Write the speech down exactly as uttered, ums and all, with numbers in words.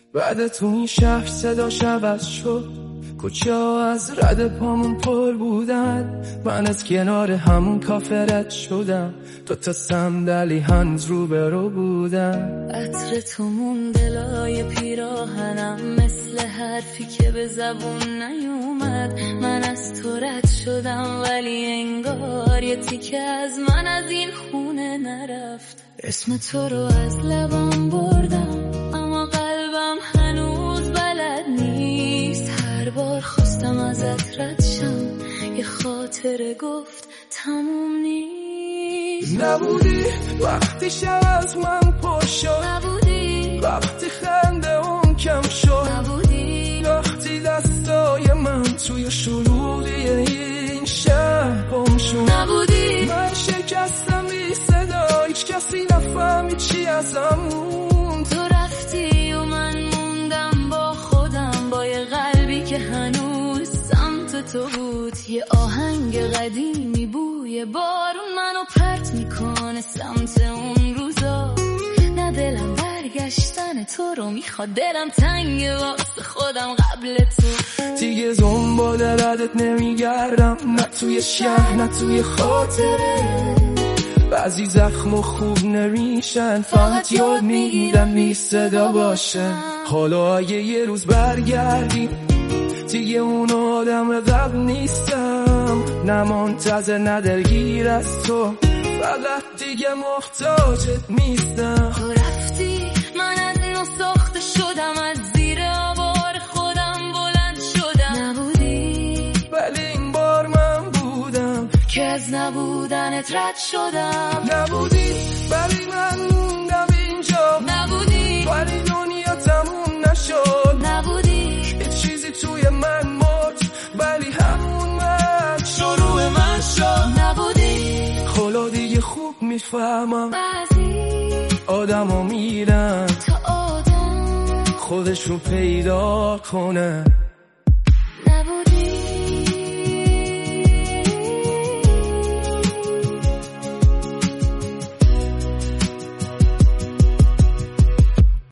بعد تو این شهر صداش عوض شد، کوچه ها از رد پامون پر بودن، من از کنار همون کافه رد شدم، دو تا صندلی هنوز رو به رو بودن. عطر تو مونده لای پیراهنم، مثل حرفی که به زبون نیومد. من از تو رد شدم ولی انگار یه تیکه از من از این خونه نرفت. اسم تو رو از لبم بردم اما قلبم هنوز بلد نیست. هر بار خواستم ازت رد شم یه خاطره گفت تموم نیست. نبودی وقتی شب از من پر شد، نبودی وقتی خنده اون کم شد، نبودی وقتی دستای من توی شلوغی این شهر گم شد، نبودی من شکستم بی صدا، هیچ کسی نفهمید چی ازم موند. تو رفتی و من موندم با خودم، با یه قلبی که هنوز سمت تو بود. یه آهنگ قدیمی بوی بارون منو پرت میکنه سمت اون روزا. نه دلم برگشتن تو رو میخواد، دلم تنگ واسه خودم قبل تو. دیگه دنبال ردت نمیگردم، نه توی شهر نه توی خاطره. بعضی زخم و خوب نمیشن، فقط یاد میگیرم بی صدا باشه. حالا اگه یه روز برگردیم دیگه اون آدم قبل نیستم، نه منتظر نه دلگیر از تو، فقط دیگه محتاجت نیستم. تو رفتی من از نو ساخته شدم، از زیر آوار خودم بلند شدم. نبودی ولی این بار من بودم که از نبودنت رد شدم. نبودی ولی من موندم اینجا، نبودی ولی دنیا تموم نشد. نبودی یه چیزی توی من مرد ولی همون من شروع من شد. نبودی حالا دیگه خوب میفهمم بعضی آدم ها میرن تا آدم خودشو پیدا کنه. نبودی